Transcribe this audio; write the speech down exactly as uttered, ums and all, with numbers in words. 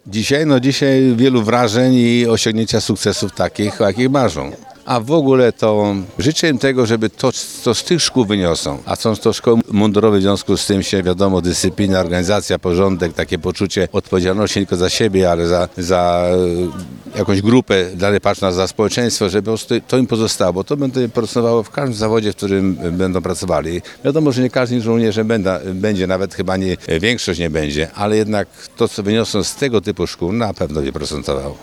Dzisiaj, no dzisiaj wielu wrażeń i osiągnięcia sukcesów takich, o jakich marzą. A w ogóle to życzę im tego, żeby to, co z tych szkół wyniosą, a są to szkoły mundurowe, w związku z tym się wiadomo, dyscyplina, organizacja, porządek, takie poczucie odpowiedzialności nie tylko za siebie, ale za, za jakąś grupę, dalej patrząc za społeczeństwo, żeby po prostu to im pozostało, bo to będzie pracowało w każdym zawodzie, w którym będą pracowali. Wiadomo, że nie każdy żołnierzem będa, będzie, nawet chyba nie większość nie będzie, ale jednak to, co wyniosą z tego typu szkół, na pewno nie procentowało.